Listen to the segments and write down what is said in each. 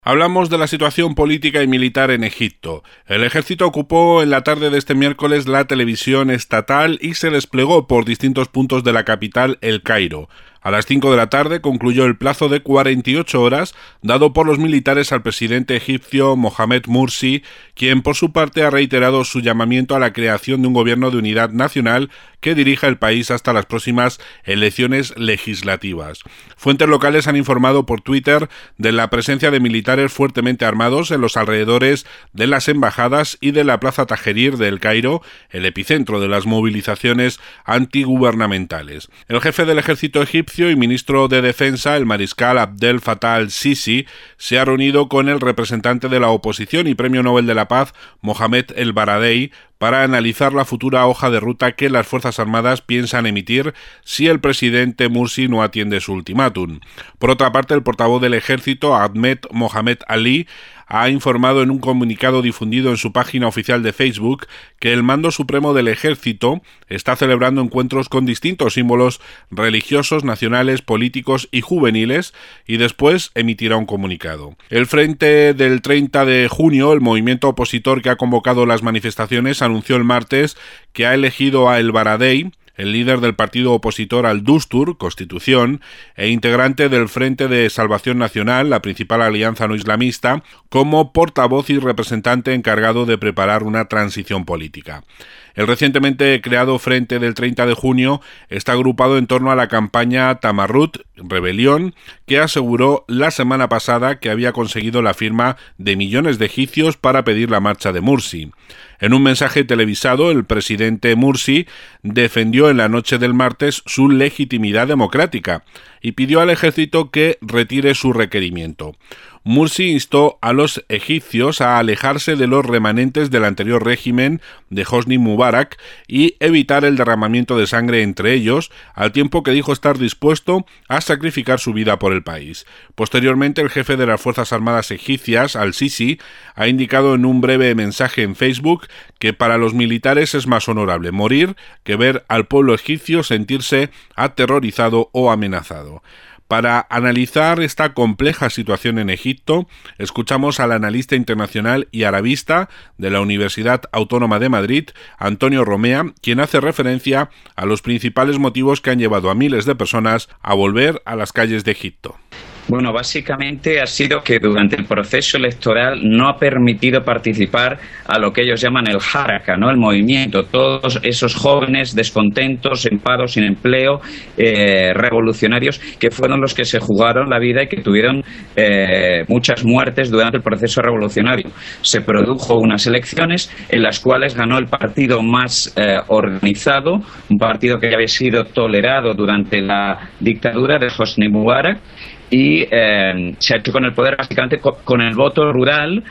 Hablamos de la situación política y militar en Egipto. El ejército ocupó en la tarde de este miércoles la televisión estatal y se desplegó por distintos puntos de la capital, El Cairo. A las 5 de la tarde concluyó el plazo de 48 horas dado por los militares al presidente egipcio Mohamed Morsi, quien por su parte ha reiterado su llamamiento a la creación de un gobierno de unidad nacional que dirija el país hasta las próximas elecciones legislativas. Fuentes locales han informado por Twitter de la presencia de militares fuertemente armados en los alrededores de las embajadas y de la plaza Tahrir de El Cairo, el epicentro de las movilizaciones antigubernamentales. El jefe del ejército egipcio y ministro de Defensa, el mariscal Abdel Fattah al-Sisi, se ha reunido con el representante de la oposición y Premio Nobel de la Paz, Mohamed el-Baradei, para analizar la futura hoja de ruta que las Fuerzas Armadas piensan emitir si el presidente Morsi no atiende su ultimátum. Por otra parte, el portavoz del ejército, Ahmed Mohamed Ali, ha informado en un comunicado difundido en su página oficial de Facebook que el Mando Supremo del Ejército está celebrando encuentros con distintos símbolos religiosos, nacionales, políticos y juveniles y después emitirá un comunicado. El Frente del 30 de junio, el movimiento opositor que ha convocado las manifestaciones, anunció el martes que ha elegido a el-Baradei, el líder del partido opositor al Dustur, Constitución, e integrante del Frente de Salvación Nacional, la principal alianza no islamista, como portavoz y representante encargado de preparar una transición política. El recientemente creado Frente del 30 de junio está agrupado en torno a la campaña Tamarrut, rebelión, que aseguró la semana pasada que había conseguido la firma de millones de egipcios para pedir la marcha de Morsi. En un mensaje televisado, el presidente Morsi defendió en la noche del martes su legitimidad democrática y pidió al ejército que retire su requerimiento. Morsi instó a los egipcios a alejarse de los remanentes del anterior régimen de Hosni Mubarak y evitar el derramamiento de sangre entre ellos, al tiempo que dijo estar dispuesto a sacrificar su vida por el país. Posteriormente, el jefe de las Fuerzas Armadas egipcias, al-Sisi, ha indicado en un breve mensaje en Facebook que para los militares es más honorable morir que ver al pueblo egipcio sentirse aterrorizado o amenazado. Para analizar esta compleja situación en Egipto, escuchamos al analista internacional y arabista de la Universidad Autónoma de Madrid, Antonio Romea, quien hace referencia a los principales motivos que han llevado a miles de personas a volver a las calles de Egipto. Bueno, básicamente ha sido que durante el proceso electoral no ha permitido participar a lo que ellos llaman el Haraka, ¿no? El movimiento, todos esos jóvenes descontentos, en paro, sin empleo, revolucionarios, que fueron los que se jugaron la vida y que tuvieron muchas muertes durante el proceso revolucionario. Se produjo unas elecciones en las cuales ganó el partido más organizado, un partido que había sido tolerado durante la dictadura de Hosni Mubarak, y se ha hecho con el poder básicamente con el voto rural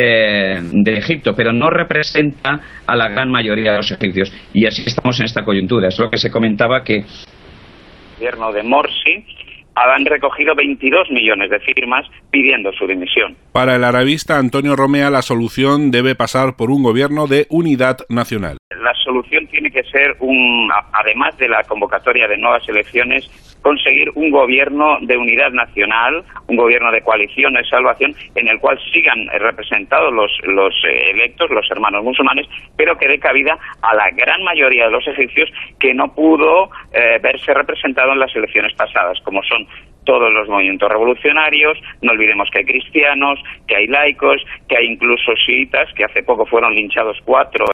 de Egipto, pero no representa a la gran mayoría de los egipcios, y así estamos en esta coyuntura. Es lo que se comentaba, que el gobierno de Morsi han recogido 22 millones de firmas pidiendo su dimisión. Para el arabista Antonio Romea, la solución debe pasar por un gobierno de unidad nacional. La solución tiene que ser, además de la convocatoria de nuevas elecciones, conseguir un gobierno de unidad nacional, un gobierno de coalición, de salvación, en el cual sigan representados los electos, los hermanos musulmanes, pero que dé cabida a la gran mayoría de los egipcios que no pudo verse representado en las elecciones pasadas, como son todos los movimientos revolucionarios. No olvidemos que hay cristianos, que hay laicos, que hay incluso chiitas, que hace poco fueron linchados 4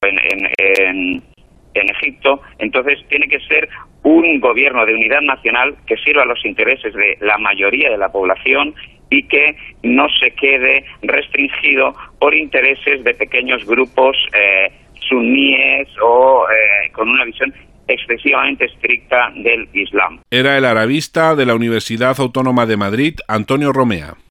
en Egipto. Entonces tiene que ser un gobierno de unidad nacional que sirva a los intereses de la mayoría de la población y que no se quede restringido por intereses de pequeños grupos suníes o con una visión excesivamente estricta del Islam. Era el arabista de la Universidad Autónoma de Madrid, Antonio Romea.